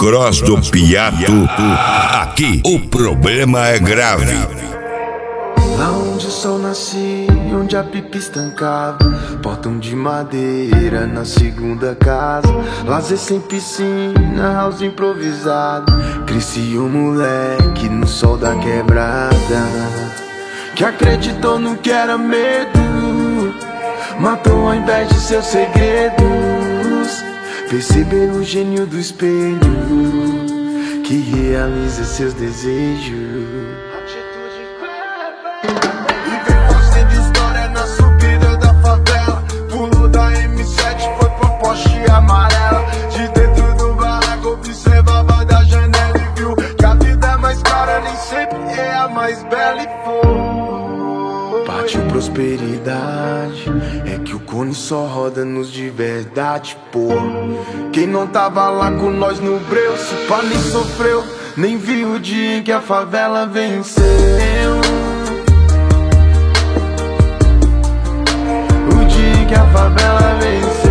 Cross do Piato. Aqui o problema é grave. Lá onde o sol nascia, onde a pipa estancava, portão de madeira na segunda casa, lazer sem piscina, house improvisado. Cresci um moleque no sol da quebrada, que acreditou no que era medo, matou ao invés de seus segredos. Percebeu o gênio do espelho, que realiza seus desejos. Amarela, de dentro do barraco observava da janela e viu que a vida é mais cara, nem sempre é a mais bela e foi. Partiu prosperidade, é que o cone só roda nos de verdade, pô. Quem não tava lá com nós no breu, se pá nem sofreu, nem viu o dia em que a favela venceu. O dia em que a favela venceu.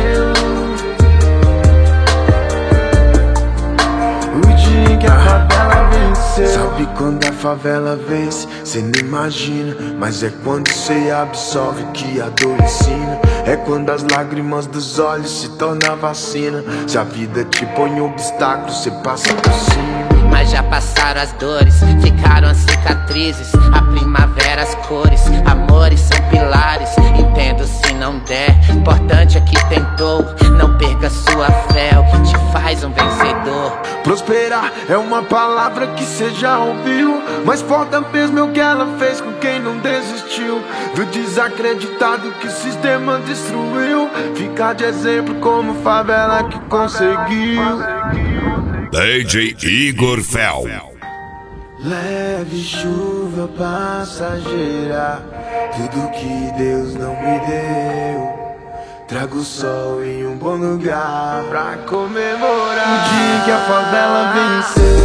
Sabe quando a favela vence? Cê nem imagina, mas é quando cê absorve que a dor ensina. É quando as lágrimas dos olhos se tornam vacina. Se a vida te põe obstáculos, cê passa por cima. Mas já passaram as dores, ficaram as cicatrizes, a primavera, as cores, amores são pilares. Entendo se não der, importante é que tentou. Não perca sua fé, é o que te faz um vencedor. Prosperar é uma palavra que cê já ouviu, mas foda mesmo é o que ela fez com quem não desistiu. Do desacreditado que o sistema destruiu, ficar de exemplo como favela que conseguiu. DJ Igor Fel. Leve chuva passageira, tudo que Deus não me deu. Trago o sol em um bom lugar pra comemorar o dia que a favela venceu.